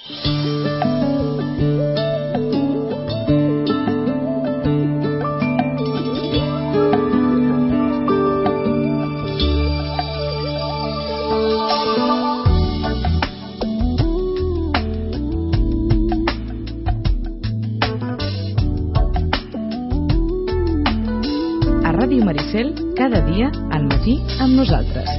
Ràdio Maricel, cada dia al matí amb nosaltres.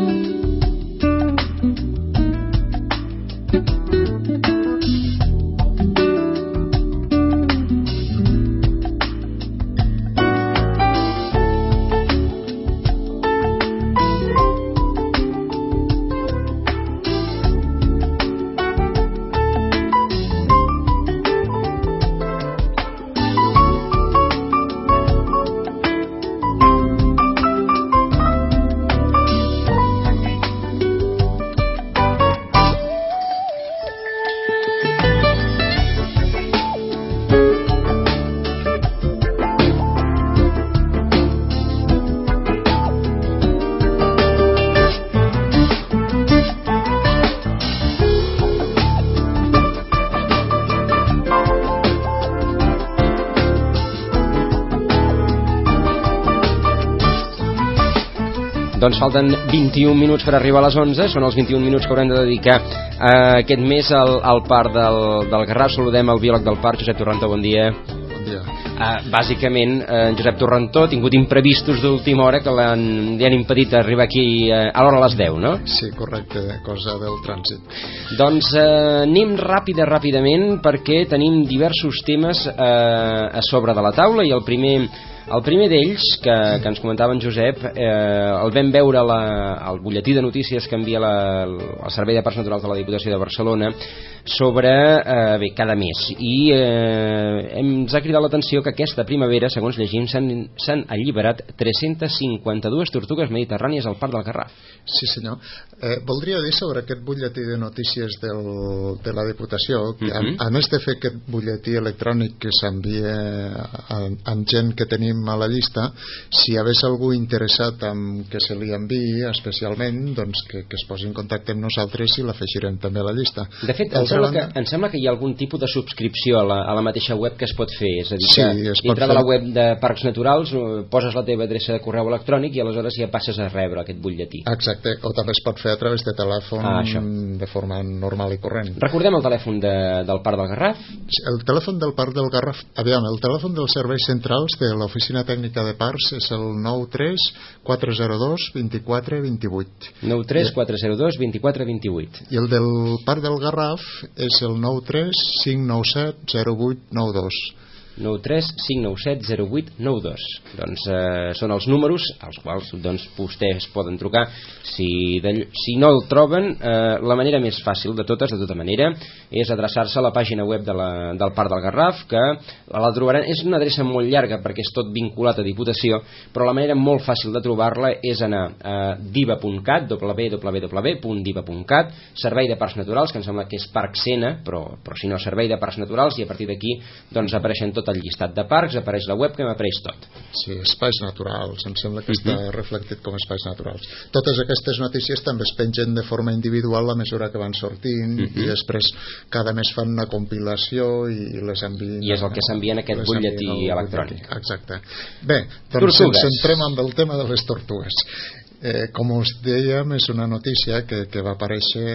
Doncs falten 21 minuts per arribar a les 11, són els 21 minuts que haurem de dedicar aquest mes al Parc del Garraf. Saludem el biòleg del parc, Josep Torrentó, bon dia. Bon dia. Bàsicament, Josep Torrentó ha tingut imprevistos d'última hora que li han impedit arribar aquí a l'hora a les 10, no? Sí, correcte, cosa del trànsit. Doncs anem ràpidament perquè tenim diversos temes a sobre de la taula i el primer d'ells, que ens comentava en Josep, el vam veure al butlletí de notícies que envia el Servei de Parcs Naturals de la Diputació de Barcelona sobre cada mes, i ens ha cridat l'atenció que aquesta primavera, segons llegim, s'han alliberat 352 tortugues mediterrànies al Parc del Garraf. Sí, senyor. Voldria dir sobre aquest butlletí de notícies de la Diputació que a més de fer aquest butlletí electrònic que s'envia amb gent que tenim a la llista, si hi hagués algú interessat en que se li enviï especialment, doncs que es posi en contacte amb nosaltres i l'afegirem també a la llista. De fet, em sembla que hi ha algun tipus de subscripció a la mateixa web que es pot fer, és a dir, que dintre de la web de Parcs Naturals poses la teva adreça de correu electrònic i aleshores ja passes a rebre aquest butlletí. Exacte, o també es pot fer a través de telèfon de forma normal i corrent. Recordem el telèfon del Parc del Garraf. El telèfon del Parc del Garraf, el telèfon dels serveis centrals de l'Oficina Tècnica de Parcs és el 93 402 24 28. 93 402 24 28. I el del Parc del Garraf és el 93 597 0892. 93 597 0892. Doncs són els números als quals vostès poden trucar si no el troben. La manera més fàcil de totes, de tota manera, és adreçar-se a la pàgina web del Parc del Garraf, que la trobaran. És una adreça molt llarga perquè és tot vinculat a Diputació, però la manera molt fàcil de trobar-la és anar a diva.cat, www.diva.cat, Servei de Parcs Naturals, que em sembla que és Parc Sena, però si no, Servei de Parcs Naturals, i a partir d'aquí apareixen tot el llistat de parcs, apareix la web, que m'apareix tot. Sí, espais naturals, em sembla que està reflectit com espais naturals. Totes aquestes notícies també es pengen de forma individual a mesura que van sortint, i després cada mes fan una compilació i les envien. I és el que s'envia en aquest butlletí electrònic. Exacte. Bé, doncs ens centrem amb el tema de les tortugues. Com us dèiem, és una notícia que va aparèixer,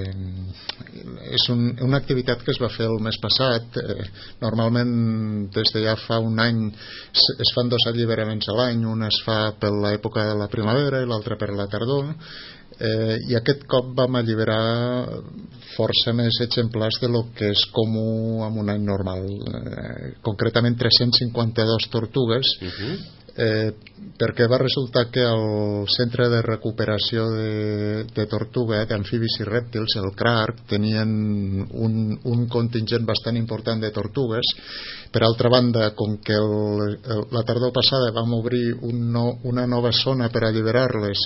és una activitat que es va fer el mes passat. Normalment des de ja fa un any es fan 2 alliberaments a l'any, un es fa per l'època de la primavera i l'altre per la tardor, i aquest cop vam alliberar força més exemplars de lo que és comú en un any normal, concretament 352 tortugues, perquè va resultar que el Centre de Recuperació de Tortuga, d'Amfibis i Rèptils, el CRARC, tenien un contingent bastant important de tortugues. Per altra banda, com que la tardor passada vam obrir una nova zona per alliberar-les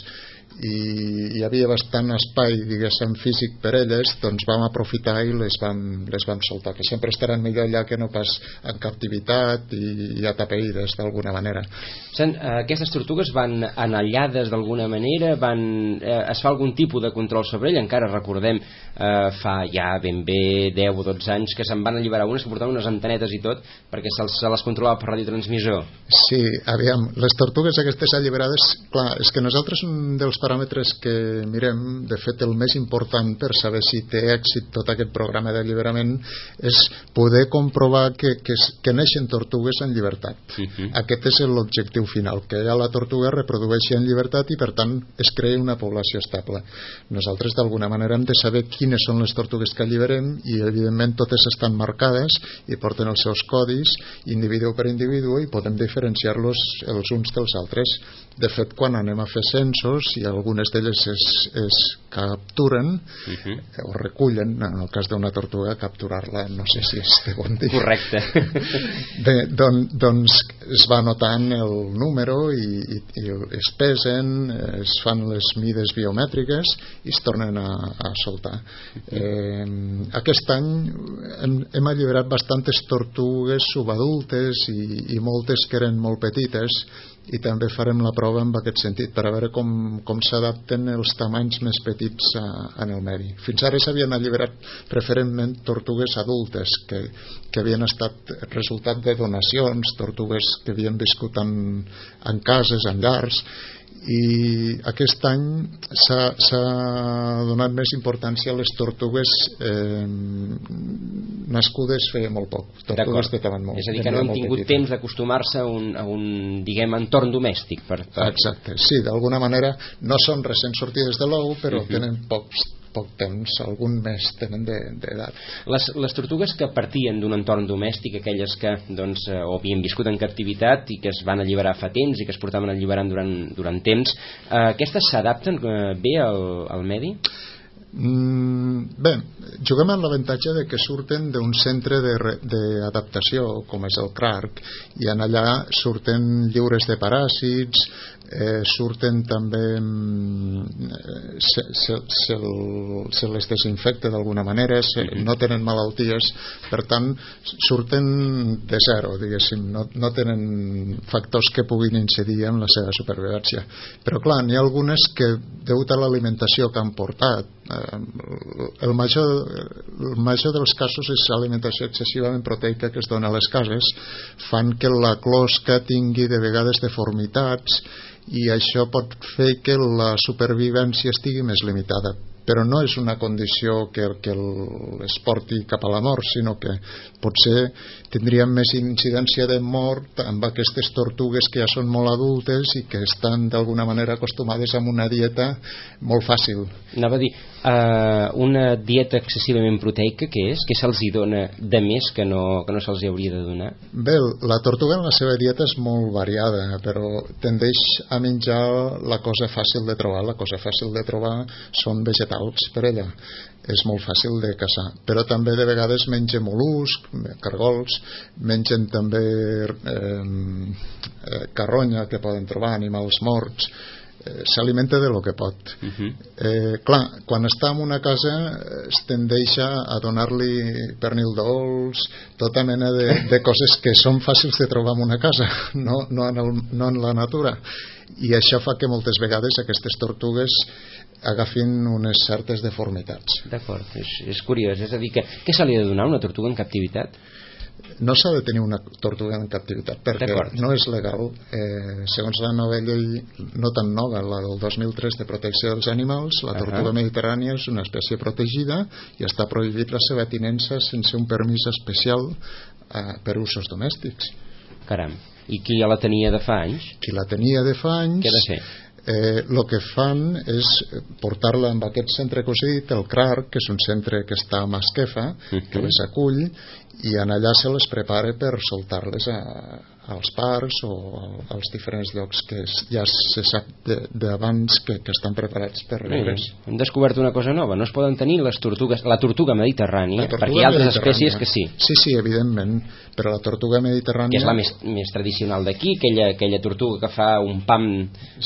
i hi havia bastant espai, diguéssim, físic per elles, doncs vam aprofitar i les vam soltar, que sempre estaran millor allà que no pas en captivitat i atapeïdes d'alguna manera. Aquestes tortugues van anellades d'alguna manera, es fa algun tipus de control sobre ell? Encara recordem fa ja ben bé 10 o 12 anys que se'n van alliberar unes que portaven unes antenetes i tot perquè se les controlava per radiotransmissor. Sí, aviam, les tortugues aquestes alliberades, clar, és que nosaltres un dels paràmetres que mirem, de fet el més important per saber si té èxit tot aquest programa d'alliberament, és poder comprovar que neixen tortugues en llibertat. Aquest és l'objectiu final, que la tortuga reprodueixi en llibertat i per tant es creï una població estable. Nosaltres d'alguna manera hem de saber quines són les tortugues que alliberem i evidentment totes estan marcades i porten els seus codis individu per individu i podem diferenciar-los els uns dels altres. De fet, quan anem a fer censos i algunes d'elles es capturen o recullen, en el cas d'una tortuga capturar-la no sé si és de bon dir. Correcte. Bé, doncs es va anotant el número i es pesen, es fan les mides biomètriques i es tornen a soltar. Aquest any hem alliberat bastantes tortugues subadultes i moltes que eren molt petites i també farem la prova en aquest sentit per a veure com s'adapten els tamanys més petits en el medi. Fins ara s'havien alliberat preferentment tortugues adultes que havien estat resultat de donacions, tortugues que havien viscut en cases, en llars, i aquest any s'ha donat més importància a les tortugues nascudes feia molt poc, tortugues que estaven molt, és a dir, que no han tingut temps d'acostumar-se a un diguem, entorn domèstic exacte, sí, d'alguna manera no són recent sortides de l'ou però tenen poc temps, algun mes tenen d'edat. Les tortugues que partien d'un entorn domèstic, aquelles que doncs, o havien viscut en captivitat i que es van alliberar fa temps i que es portaven alliberant durant temps, aquestes s'adapten bé al medi? Bé, juguem amb l'avantatge de que surten d'un centre d'adaptació com és el CRARC i en allà surten lliures de paràsits, surten també se les desinfecta d'alguna manera, no tenen malalties, per tant surten de zero, diguéssim, no tenen factors que puguin incidir en la seva supervivència, però clar, n'hi ha algunes que degut a l'alimentació que han portat, el major dels casos és l'alimentació excessivament proteica que es dona a les cases, fan que la closca tingui de vegades deformitats i això pot fer que la supervivència estigui més limitada, però no és una condició que es porti cap a la mort, sinó que potser tindríem més incidència de mort amb aquestes tortugues que ja són molt adultes i que estan d'alguna manera acostumades a una dieta molt fàcil. Anava a dir, una dieta excessivament proteica, què és? Què se'ls hi dona de més que no se'ls hi hauria de donar? Bé, la tortuga en la seva dieta és molt variada, però tendeix a menjar la cosa fàcil de trobar. La cosa fàcil de trobar són vegetals per ella. És molt fàcil de caçar, però també de vegades mengen mol·lusc, cargols, mengen també carronya que poden trobar, animals morts, s'alimenta de lo que pot. Clar, quan està en una casa es tendeix a donar-li pernil dolç, tota mena de coses que són fàcils de trobar en una casa, no en la natura, i això fa que moltes vegades aquestes tortugues agafin unes certes deformitats. D'acord, és curiós, és a dir, què se li ha de donar a una tortuga en captivitat? No s'ha de tenir una tortuga en captivitat perquè no és legal, segons la nova llei, no tan nova, la del 2003 de protecció dels animals, la tortuga mediterrània és una espècie protegida i està prohibit la seva tinença sense un permís especial per usos domèstics. Caram, i qui ja la tenia de fa anys? Qui la tenia de fa anys... Què ha de fer? El que fan és portar-la en aquest centre que us he dit, el CRARC, que és un centre que està a Masquefa, que les acull, i en allà se les prepara per soltar-les als parcs o als diferents llocs que ja se sap d'abans que estan preparats per rebre's. Hem descobert una cosa nova, no es poden tenir les tortugues, la tortuga mediterrània, perquè hi ha altres espècies que sí. Sí, evidentment, però la tortuga mediterrània... Que és la més tradicional d'aquí, aquella tortuga que fa un pam... Sí,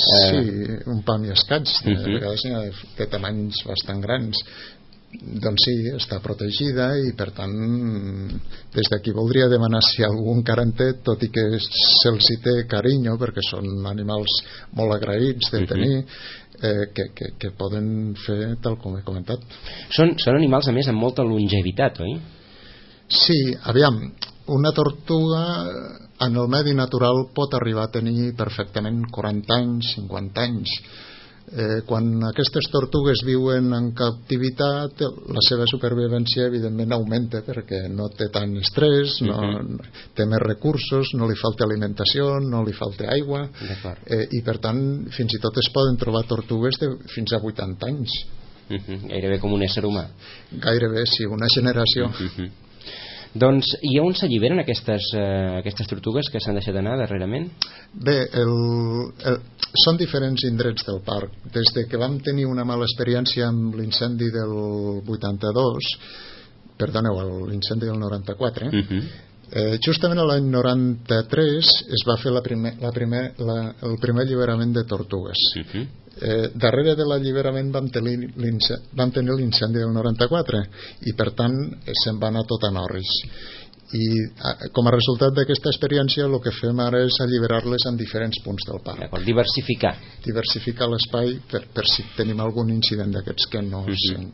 un pam i escaig. A vegades n'hi ha de tamanys bastant grans. Doncs sí, està protegida i per tant des d'aquí voldria demanar si algú encara en té, tot i que se'ls hi té carinyo perquè són animals molt agraïts de tenir, que poden fer tal com he comentat. Són animals a més amb molta longevitat, oi? Sí, aviam, una tortuga en el medi natural pot arribar a tenir perfectament 40 anys, 50 anys. Quan aquestes tortugues viuen en captivitat, la seva supervivència evidentment augmenta perquè no té tant estrès, té més recursos, no li falta alimentació, no li falta aigua, i per tant fins i tot es poden trobar tortugues de fins a 80 anys. Gairebé com un ésser humà. Gairebé, sí, una generació. Doncs, i on s'alliberen aquestes tortugues que s'han deixat anar darrerament? Bé, són diferents indrets del parc. Des de que vam tenir una mala experiència amb l'incendi del 82, perdoneu, l'incendi del 94, justament l'any 93 es va fer el primer alliberament de tortugues. Darrere de l'alliberament vam tenir l'incendi del 94 i per tant se'n va anar tot a Norris, i com a resultat d'aquesta experiència el que fem ara és alliberar-les en diferents punts del parc. Diversificar l'espai per si tenim algun incident d'aquests que no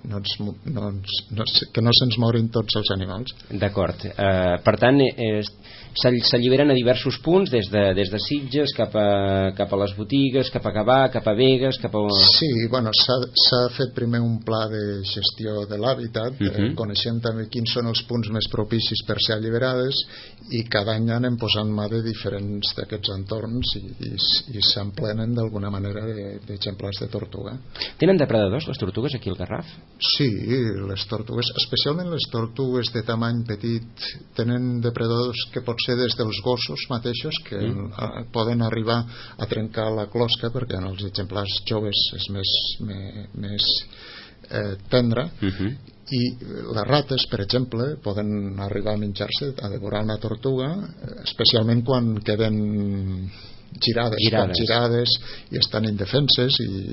se'ns morin tots els animals. D'acord, per tant s'alliberen a diversos punts, des de Sitges cap a les botigues, cap a Gavà, cap a Begues, cap a... Sí, bueno, s'ha fet primer un pla de gestió de l'hàbitat, coneixent també quins són els punts més propicis per ser alliberades, i cada any anem posant mà de diferents d'aquests entorns i s'emplenen d'alguna manera d'exemplars de tortuga. Tenen depredadors les tortugues aquí al Garraf? Sí, les tortugues, especialment les tortugues de tamany petit, tenen depredadors que pot ser des dels gossos mateixos, que poden arribar a trencar la closca, perquè en els exemplars joves és més tendre, i les rates, per exemple, poden arribar a menjar-se, a devorar una tortuga, especialment quan queden girades i estan indefenses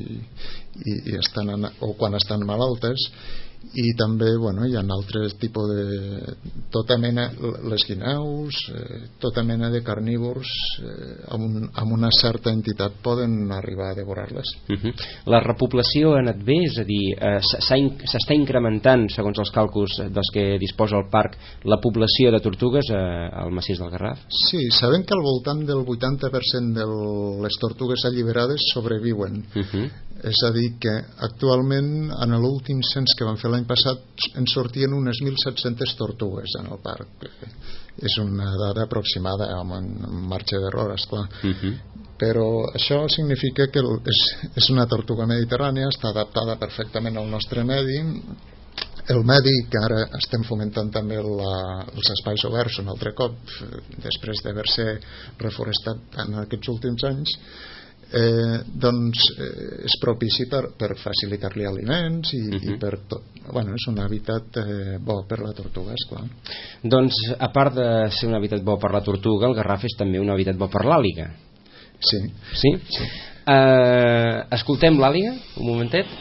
o quan estan malaltes. I també hi ha altres tipus de tota mena, les guineus, tota mena de carnívors amb una certa entitat poden arribar a devorar-les. La repoblació ha anat bé? És a dir, s'està incrementant, segons els càlculs dels que disposa el parc, la població de tortugues al massís del Garraf? Sí, sabem que al voltant del 80% de les tortugues alliberades sobreviuen. És a dir, que actualment en l'últim cens que vam fer l'any passat en sortien unes 1.700 tortugues en el parc. És una dada aproximada amb marge d'error, esclar. Però això significa que és una tortuga mediterrània, està adaptada perfectament al nostre medi. El medi, que ara estem fomentant també els espais oberts un altre cop, després d'haver-se reforestat en aquests últims anys, doncs és propici per facilitar-li aliments i per tot. És un hàbitat bo per la tortuga, esclar. Doncs a part de ser un hàbitat bo per la tortuga, el Garraf és també un hàbitat bo per l'àliga. Sí. Escoltem l'àliga un momentet.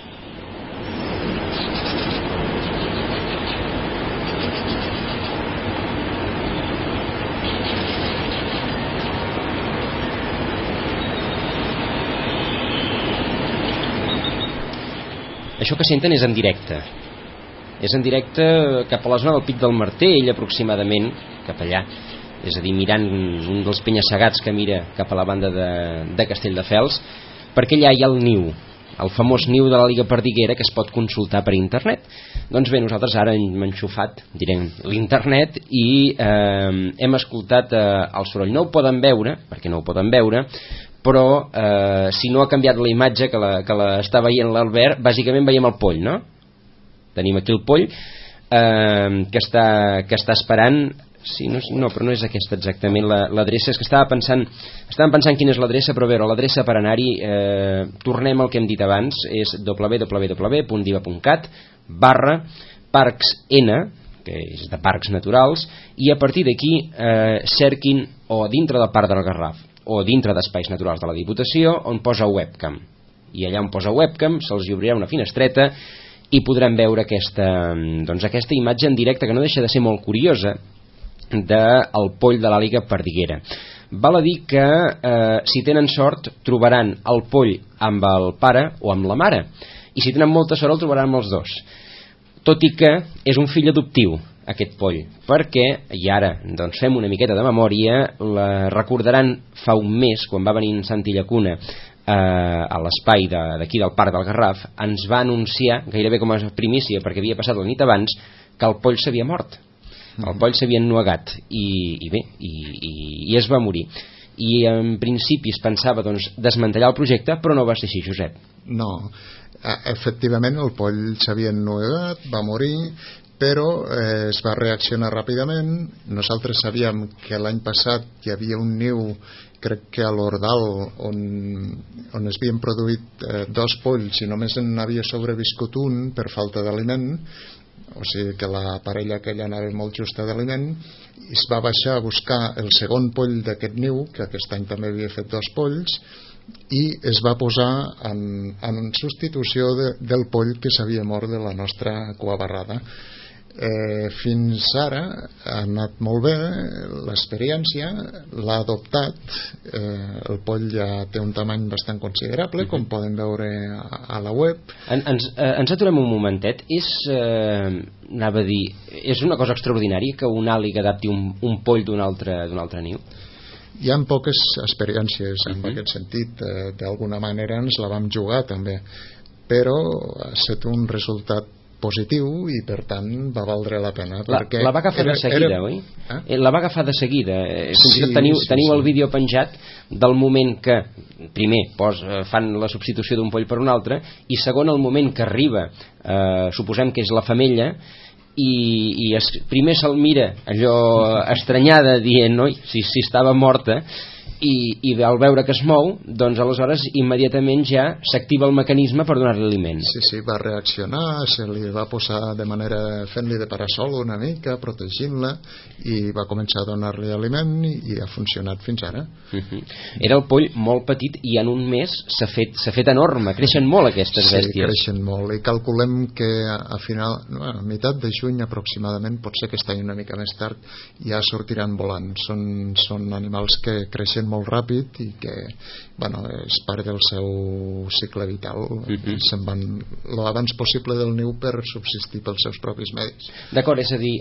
Això que senten és en directe. És en directe cap a la zona del Pic del Martell, aproximadament, cap allà. És a dir, mirant un dels penya-segats que mira cap a la banda de Castelldefels, perquè allà hi ha el niu, el famós niu de l'àliga perdiguera, que es pot consultar per internet. Doncs bé, nosaltres ara hem enxufat, direm, l'internet i hem escoltat el soroll. No ho poden veure, perquè no ho poden veure, però si no ha canviat la imatge que l'està veient l'Albert, bàsicament veiem el poll, no? Tenim aquí el poll que està esperant. Sí, no, però no és aquesta exactament l'adreça. És que estàvem pensant quina és l'adreça, però a veure, l'adreça per anar-hi, tornem al que hem dit abans, és www.diva.cat/parcsn, que és de parcs naturals, i a partir d'aquí cerquin, o dintre del Parc del Garraf o dintre d'espais naturals de la Diputació on posa webcam, i allà on posa webcam se'ls obrirà una finestreta i podran veure aquesta imatge en directe, que no deixa de ser molt curiosa, del poll de l'àliga perdiguera. Val a dir que si tenen sort trobaran el poll amb el pare o amb la mare, i si tenen molta sort el trobaran amb els dos, tot i que és un fill adoptiu aquest poll, perquè, i ara doncs fem una miqueta de memòria, la recordaran fa un mes quan va venir en Santi Llacuna a l'espai d'aquí del Parc del Garraf, ens va anunciar gairebé com a primícia, perquè havia passat la nit abans, que el poll s'havia mort, el poll s'havia ennuegat i es va morir, i en principi es pensava desmantellar el projecte, però no va ser així, Josep. No, efectivament el poll s'havia ennuegat, va morir, però es va reaccionar ràpidament. Nosaltres sabíem que l'any passat hi havia un niu, crec que a l'Ordal, on es havien produït 2 polls i només n'havia sobreviscut un per falta d'aliment, o sigui que la parella aquella anava molt justa d'aliment, i es va baixar a buscar el segon poll d'aquest niu, que aquest any també havia fet 2 polls, i es va posar en substitució del poll que s'havia mort de la nostra coabarrada. Fins ara ha anat molt bé l'experiència, l'ha adoptat, el poll ja té un tamany bastant considerable, com poden veure a la web. Ens aturem un momentet. Anava a dir, és una cosa extraordinària que un àliga adapti un poll d'un altre niu? Hi ha poques experiències en aquest sentit, d'alguna manera ens la vam jugar també, però ha estat un resultat positiu i per tant va valdre la pena. La va agafar de seguida, oi? La va agafar de seguida. Teniu el vídeo penjat del moment que primer fan la substitució d'un poll per un altre, i segon el moment que arriba, suposem que és la femella, i primer se'l mira allò estranyada dient oi, si estava morta, i al veure que es mou, doncs aleshores immediatament ja s'activa el mecanisme per donar-li aliment. Sí, va reaccionar, se li va posar de manera fent-li de parasol una mica, protegint-la, i va començar a donar-li aliment i ha funcionat fins ara. Era el poll molt petit i en un mes s'ha fet enorme, creixen molt aquestes bèsties. Sí, creixen molt, i calculem que a meitat de juny aproximadament, potser aquest any una mica més tard, ja sortiran volant. Són animals que creixen molt ràpid i que és part del seu cicle vital, se'n van l'abans possible del niu per subsistir pels seus propis medis. D'acord, és a dir,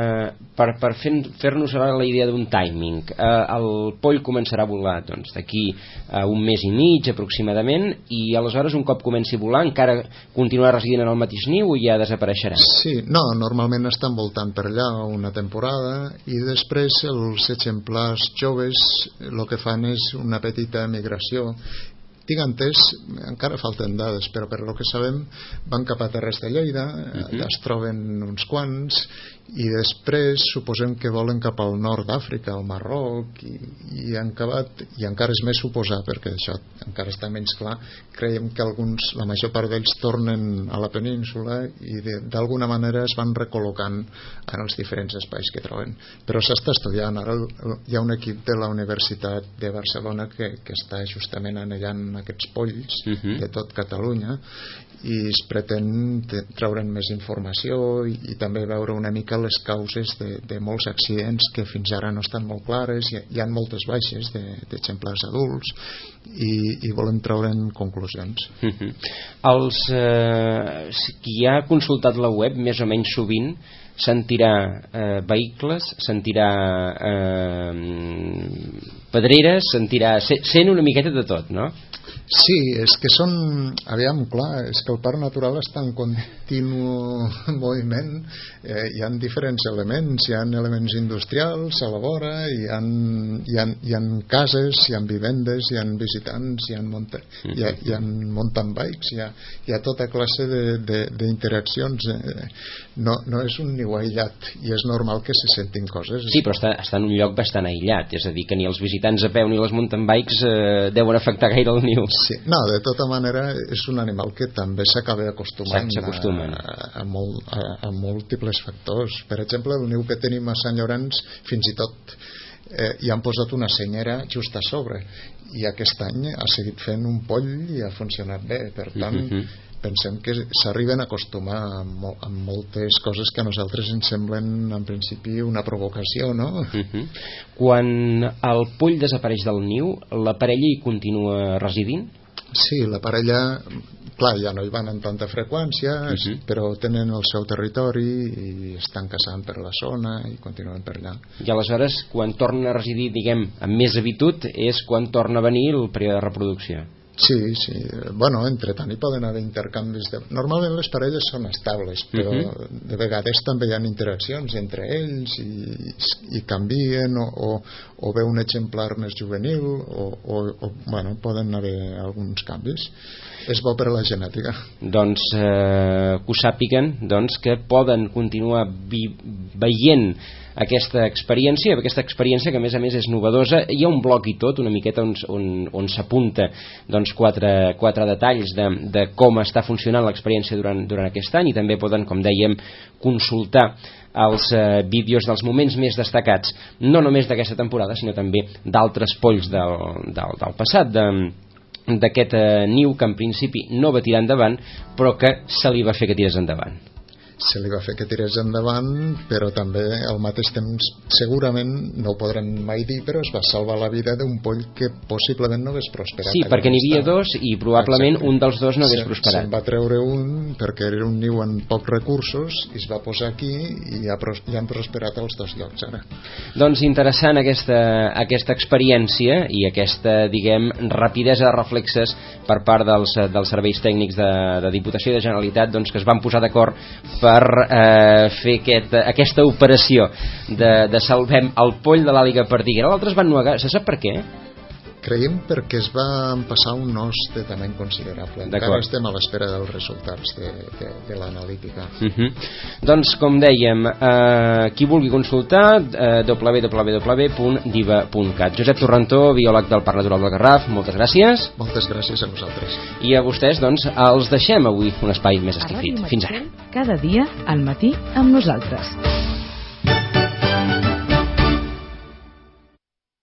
per fer-nos ara la idea d'un timing, el poll començarà a volar d'aquí a un mes i mig aproximadament, i aleshores un cop comenci a volar encara continuarà residint en el mateix niu o ja desapareixerà? Sí, no, normalment estan voltant per allà una temporada i després els exemplars joves el que fan és una petita migració. Tinc entès, encara falten dades, però per lo que sabem van cap a Terres de Lleida, allà es troben uns quants, i després suposem que volen cap al nord d'Àfrica, al Marroc, i han acabat, i encara és més suposar, perquè això encara està menys clar, creiem que la major part d'ells tornen a la península i d'alguna manera es van recol·locant en els diferents espais que troben. Però s'està estudiant, ara hi ha un equip de la Universitat de Barcelona que està justament anellant aquests polls de tot Catalunya, i es pretén treure'n més informació i també veure una mica les causes de molts accidents que fins ara no estan molt clares. Hi ha moltes baixes d'exemplars adults i volem treure'n conclusions. Qui ha consultat la web més o menys sovint sentirà vehicles, sentirà pedreres, sent una miqueta de tot, no? Sí, és que és que el parc natural està en continu moviment, hi ha diferents elements, hi ha elements industrials a la vora, hi ha cases, hi ha vivendes, hi ha visitants, hi ha mountain bikes, hi ha tota classe d'interaccions. No és un niu aïllat i és normal que se sentin coses. Sí, però està en un lloc bastant aïllat, és a dir, que ni els visitants a peu ni les mountain bikes deuen afectar gaire el niu. Sí, no, de tota manera és un animal que també s'acaba acostumant a múltiples factors. Per exemple, el niu que tenim a Sant Llorenç, fins i tot i han posat una senyera just a sobre, i aquest any ha seguit fent un poll i ha funcionat bé. Per tant, pensem que s'arriben a acostumar amb moltes coses que a nosaltres ens semblen en principi una provocació, no? Quan el poll desapareix del niu, la parella hi continua residint? Sí, la parella, clar, ja no hi van amb tanta freqüència, però tenen el seu territori i estan caçant per la zona i continuen per allà. I aleshores, quan tornen a residir, diguem, amb més habitud, és quan torna a venir el període de reproducció. Sí, sí. Bueno, entre tant hi poden haver intercanvis. Normalment les parelles són estables, però de vegades també hi ha interaccions entre ells i canvien o ve un exemplar més juvenil o bueno, poden haver alguns canvis. És bo per a la genètica. Doncs que ho sàpiguen, doncs, que poden continuar veient aquesta experiència que a més és novedosa. Hi ha un blog i tot, una miqueta on s'apunta doncs, quatre detalls de com està funcionant l'experiència durant aquest any, i també poden, com dèiem, consultar els vídeos dels moments més destacats, no només d'aquesta temporada, sinó també d'altres polls del passat, d'aquest niu que en principi no va tirar endavant, però que se li va fer que tirés endavant. Se li va fer que tirés endavant, però també al mateix temps segurament, no ho podrem mai dir, però es va salvar la vida d'un poll que possiblement no hagués prosperat. Sí, perquè n'hi havia dos i probablement un dels dos no hagués prosperat. Se'n va treure un perquè era un niu amb pocs recursos i es va posar aquí i ja han prosperat els dos llocs ara. Doncs interessant aquesta experiència i aquesta, diguem, rapidesa de reflexes per part dels serveis tècnics de Diputació i de Generalitat, doncs, que es van posar d'acord per fer aquesta operació de salvem el poll de l'àliga perdiguera. L'altre es van nuegar. Se sap per què? Creiem perquè es va passar un os de tamany considerable. Encara estem a l'espera dels resultats de l'analítica. Doncs, com dèiem, qui vulgui consultar, www.diva.cat. Josep Torrentó, biòleg del Parc Natural del Garraf, moltes gràcies. Moltes gràcies a vosaltres. I a vostès, doncs, els deixem avui un espai més esquifit. Fins ara. Cada dia, al matí, amb nosaltres.